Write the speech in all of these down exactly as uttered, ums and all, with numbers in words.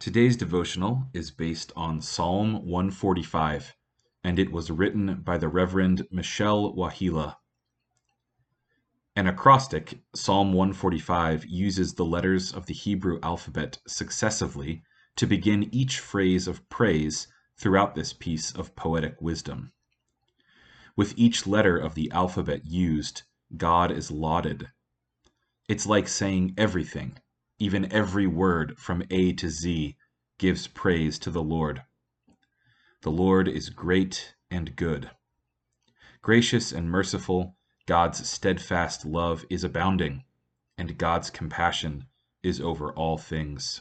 Today's devotional is based on Psalm one forty-five, and it was written by the Reverend Michelle Wahila. An acrostic, Psalm one forty-five uses the letters of the Hebrew alphabet successively to begin each phrase of praise throughout this piece of poetic wisdom. With each letter of the alphabet used, God is lauded. It's like saying everything, even every word from A to Z, gives praise to the Lord. The Lord is great and good. Gracious and merciful, God's steadfast love is abounding, and God's compassion is over all things.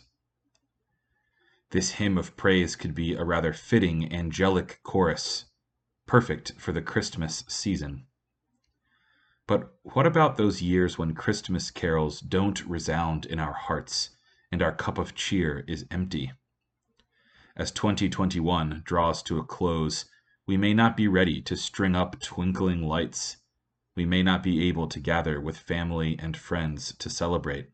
This hymn of praise could be a rather fitting angelic chorus, perfect for the Christmas season. But what about those years when Christmas carols don't resound in our hearts and our cup of cheer is empty? As twenty twenty-one draws to a close, we may not be ready to string up twinkling lights. We may not be able to gather with family and friends to celebrate.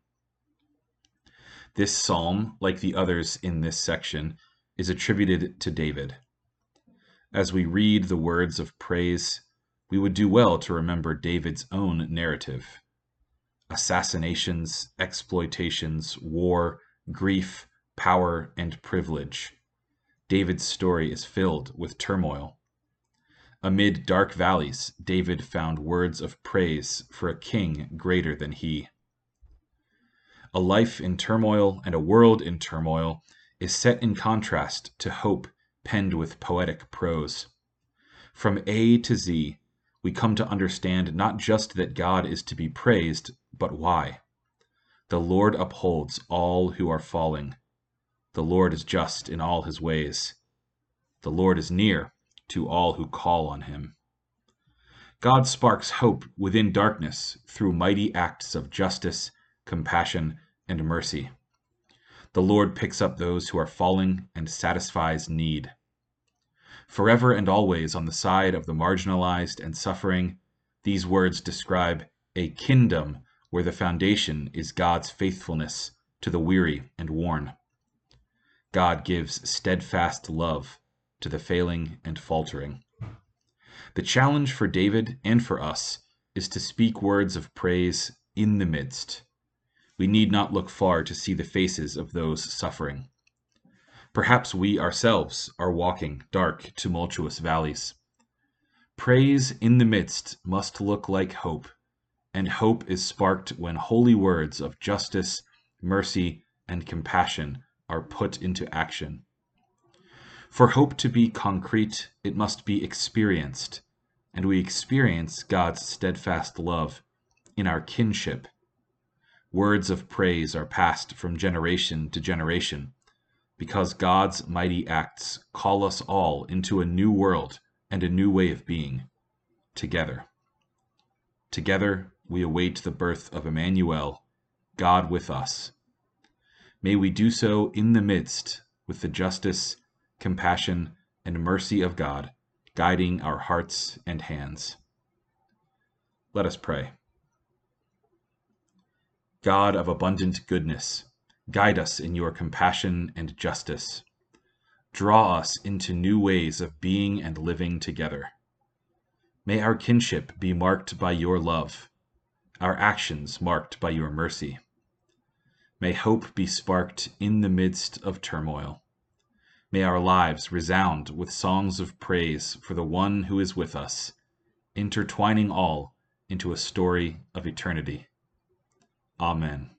This psalm, like the others in this section, is attributed to David. As we read the words of praise, we would do well to remember David's own narrative. Assassinations, exploitations, war, grief, power, and privilege. David's story is filled with turmoil. Amid dark valleys, David found words of praise for a king greater than he. A life in turmoil and a world in turmoil is set in contrast to hope penned with poetic prose. From A to Z, we come to understand not just that God is to be praised, but why. The Lord upholds all who are falling. The Lord is just in all his ways. The Lord is near to all who call on him. God sparks hope within darkness through mighty acts of justice, compassion, and mercy. The Lord picks up those who are falling and satisfies need. Forever and always on the side of the marginalized and suffering, these words describe a kingdom where the foundation is God's faithfulness to the weary and worn. God gives steadfast love to the failing and faltering. The challenge for David and for us is to speak words of praise in the midst. We need not look far to see the faces of those suffering. Perhaps we ourselves are walking dark, tumultuous valleys. Praise in the midst must look like hope, and hope is sparked when holy words of justice, mercy, and compassion are put into action. For hope to be concrete, it must be experienced, and we experience God's steadfast love in our kinship. Words of praise are passed from generation to generation, because God's mighty acts call us all into a new world and a new way of being, together. Together we await the birth of Emmanuel, God with us. May we do so in the midst with the justice, compassion, and mercy of God, guiding our hearts and hands. Let us pray. God of abundant goodness, guide us in your compassion and justice. Draw us into new ways of being and living together. May our kinship be marked by your love, our actions marked by your mercy. May hope be sparked in the midst of turmoil. May our lives resound with songs of praise for the one who is with us, intertwining all into a story of eternity. Amen.